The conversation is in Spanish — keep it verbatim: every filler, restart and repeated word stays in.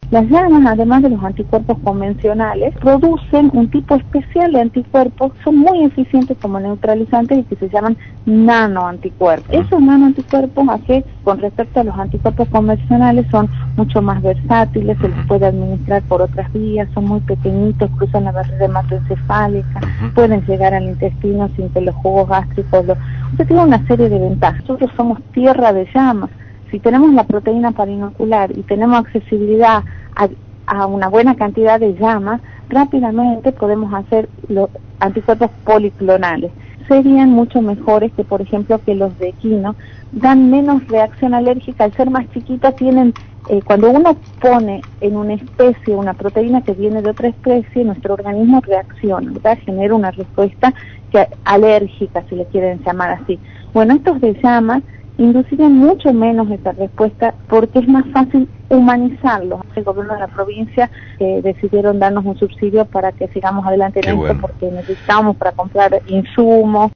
Las llamas, además de los anticuerpos convencionales, producen un tipo especial de anticuerpos, son muy eficientes como neutralizantes y que se llaman nanoanticuerpos. Esos nanoanticuerpos, ¿a qué? Con respecto a los anticuerpos convencionales, son mucho más versátiles, se les puede administrar por otras vías, son muy pequeñitos, cruzan la barrera hematoencefálica, pueden llegar al intestino sin que los jugos gástricos... Lo... O sea, tiene una serie de ventajas. Nosotros somos tierra de llamas. Si tenemos la proteína para inocular y tenemos accesibilidad a, a una buena cantidad de llamas, rápidamente podemos hacer los anticuerpos policlonales. Serían mucho mejores que, por ejemplo, que los de equino, dan menos reacción alérgica, al ser más chiquitas tienen, eh, cuando uno pone en una especie una proteína que viene de otra especie, nuestro organismo reacciona, ¿verdad? Genera una respuesta que, alérgica, si le quieren llamar así. Bueno, estos de llamas inducirían mucho menos esa respuesta porque es más fácil humanizarlos. El gobierno de la provincia eh, decidieron darnos un subsidio para que sigamos adelante en Qué esto, bueno. porque necesitamos para comprar insumos.